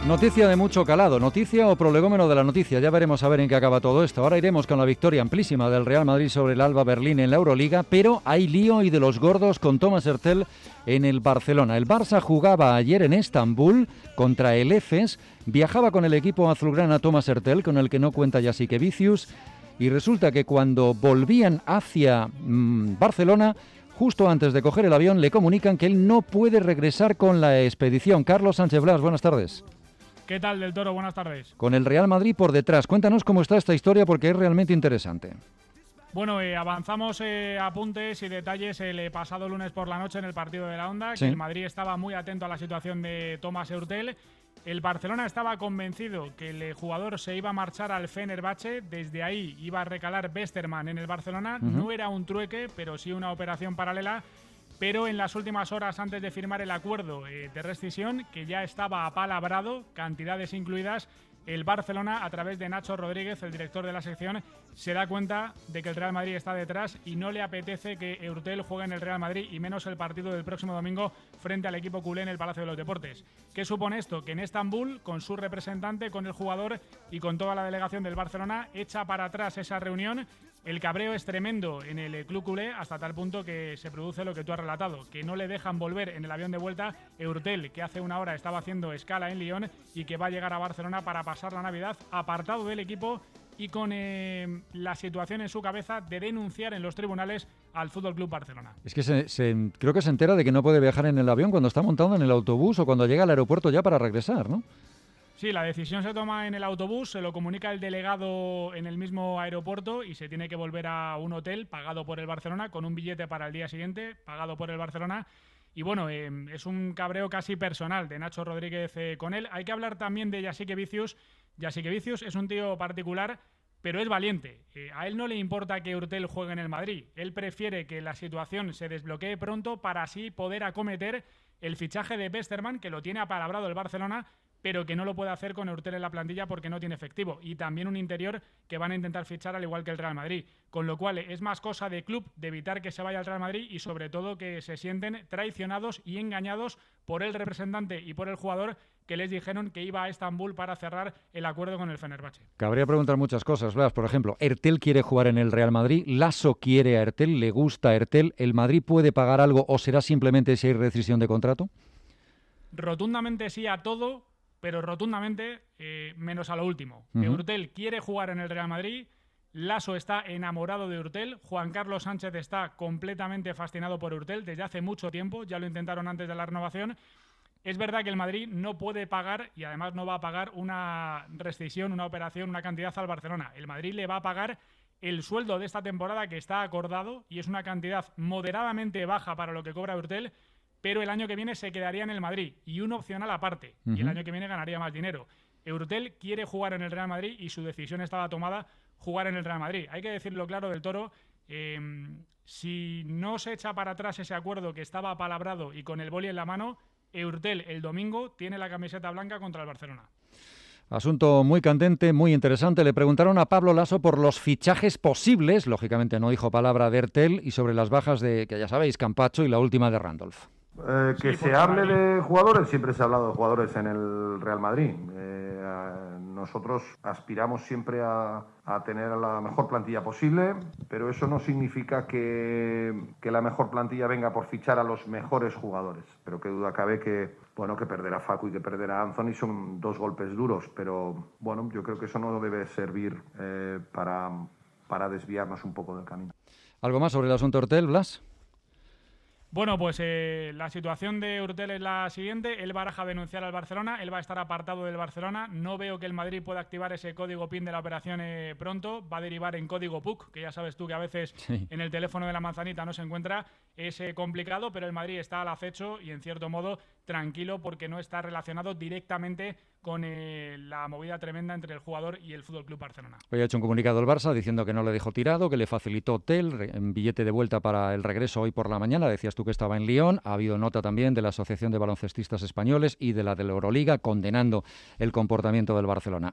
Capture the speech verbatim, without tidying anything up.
Noticia de mucho calado, noticia o prolegómeno de la noticia, ya veremos a ver en qué acaba todo esto. Ahora iremos con la victoria amplísima del Real Madrid sobre el Alba Berlín en la Euroliga, pero hay lío y de los gordos con Thomas Hertel en el Barcelona. El Barça jugaba ayer en Estambul contra el Efes, viajaba con el equipo azulgrana Thomas Hertel, con el que no cuenta Jasikevičius, y resulta que cuando volvían hacia mmm, Barcelona, justo antes de coger el avión, le comunican que él no puede regresar con la expedición. Carlos Sánchez Blas, buenas tardes. ¿Qué tal, Del Toro? Buenas tardes. Con el Real Madrid por detrás. Cuéntanos cómo está esta historia porque es realmente interesante. Bueno, eh, avanzamos eh, apuntes y detalles el eh, pasado lunes por la noche en el partido de la Onda, sí. que el Madrid estaba muy atento a la situación de Thomas Hertel. El Barcelona estaba convencido que el jugador se iba a marchar al Fenerbahce, desde ahí iba a recalar Westerman en el Barcelona. Uh-huh. No era un trueque, pero sí una operación paralela. Pero en las últimas horas antes de firmar el acuerdo eh, de rescisión, que ya estaba apalabrado, cantidades incluidas, el Barcelona, a través de Nacho Rodríguez, el director de la sección, se da cuenta de que el Real Madrid está detrás y no le apetece que Hertel juegue en el Real Madrid, y menos el partido del próximo domingo frente al equipo culé en el Palacio de los Deportes. ¿Qué supone esto? Que en Estambul, con su representante, con el jugador y con toda la delegación del Barcelona, echa para atrás esa reunión. El cabreo es tremendo en el club culé, hasta tal punto que se produce lo que tú has relatado, que no le dejan volver en el avión de vuelta. Hertel, que hace una hora estaba haciendo escala en Lyon y que va a llegar a Barcelona para pasar la Navidad apartado del equipo y con eh, la situación en su cabeza de denunciar en los tribunales al F C Barcelona. Es que se, se, creo que se entera de que no puede viajar en el avión cuando está montado en el autobús o cuando llega al aeropuerto ya para regresar, ¿no? Sí, la decisión se toma en el autobús, se lo comunica el delegado en el mismo aeropuerto y se tiene que volver a un hotel pagado por el Barcelona con un billete para el día siguiente, pagado por el Barcelona. Y bueno, eh, es un cabreo casi personal de Nacho Rodríguez eh, con él. Hay que hablar también de Jasikevičius. Jasikevičius es un tío particular, pero es valiente. Eh, a él no le importa que Hertel juegue en el Madrid. Él prefiere que la situación se desbloquee pronto para así poder acometer el fichaje de Westerman, que lo tiene apalabrado el Barcelona, pero que no lo puede hacer con Hertel en la plantilla porque no tiene efectivo. Y también un interior que van a intentar fichar al igual que el Real Madrid. Con lo cual es más cosa de club, de evitar que se vaya al Real Madrid y sobre todo que se sienten traicionados y engañados por el representante y por el jugador, que les dijeron que iba a Estambul para cerrar el acuerdo con el Fenerbahce. Cabría preguntar muchas cosas, Blas. Por ejemplo, Hertel quiere jugar en el Real Madrid, Lasso quiere a Hertel, le gusta a Hertel. ¿El Madrid puede pagar algo o será simplemente si hay rescisión de contrato? Rotundamente sí a todo, pero rotundamente eh, menos a lo último. Uh-huh. Hertel quiere jugar en el Real Madrid, Lasso está enamorado de Hertel, Juan Carlos Sánchez está completamente fascinado por Hertel desde hace mucho tiempo, ya lo intentaron antes de la renovación. Es verdad que el Madrid no puede pagar, y además no va a pagar una rescisión, una operación, una cantidad al Barcelona. El Madrid le va a pagar el sueldo de esta temporada que está acordado, y es una cantidad moderadamente baja para lo que cobra Hertel, pero el año que viene se quedaría en el Madrid y un opcional aparte, uh-huh. y el año que viene ganaría más dinero. Hertel quiere jugar en el Real Madrid y su decisión estaba tomada, jugar en el Real Madrid. Hay que decirlo claro, Del Toro, eh, si no se echa para atrás ese acuerdo que estaba apalabrado y con el boli en la mano, Hertel el domingo tiene la camiseta blanca contra el Barcelona. Asunto muy candente, muy interesante. Le preguntaron a Pablo Lasso por los fichajes posibles, lógicamente no dijo palabra de Hertel, y sobre las bajas de, que ya sabéis, Campacho y la última de Randolph. Eh, que sí, se hable de jugadores, siempre se ha hablado de jugadores en el Real Madrid. Eh, a, nosotros aspiramos siempre a, a tener la mejor plantilla posible, pero eso no significa que, que la mejor plantilla venga por fichar a los mejores jugadores. Pero qué duda cabe que, bueno, que perder a Facu y que perder a Anthony son dos golpes duros, pero bueno, yo creo que eso no debe servir eh, para, para desviarnos un poco del camino. ¿Algo más sobre el asunto Hertel, Blas? Bueno, pues eh, la situación de Hertel es la siguiente. Él baraja denunciar al Barcelona, él va a estar apartado del Barcelona. No veo que el Madrid pueda activar ese código PIN de la operación eh, pronto. Va a derivar en código P U C, que ya sabes tú que a veces sí. en el teléfono de la manzanita no se encuentra. Es eh, complicado, pero el Madrid está al acecho y en cierto modo tranquilo porque no está relacionado directamente con eh, la movida tremenda entre el jugador y el F C Barcelona. Hoy ha hecho un comunicado el Barça diciendo que no le dejó tirado, que le facilitó hotel, en billete de vuelta para el regreso hoy por la mañana. Decías tú que estaba en Lyon. Ha habido nota también de la Asociación de Baloncestistas Españoles y de la de la Euroliga condenando el comportamiento del Barcelona.